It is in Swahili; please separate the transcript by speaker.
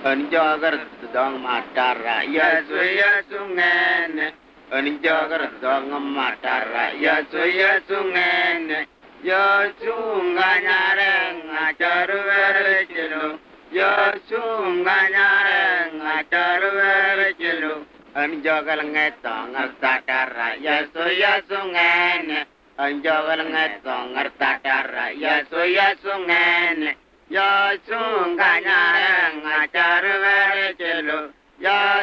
Speaker 1: Anjagar dang matara Yesu Yesu ngene Anjagar dang matara Yesu Yesu ngene Yesu nganyare ngajaru verjelu Yesu nganyare ngajaru verjelu Anjagal ngetong ngertatara Yesu Yesu ngene Anjagal ngetong ngertatara Yesu Yesu ngene Yesu nganyare ngajaru verjelu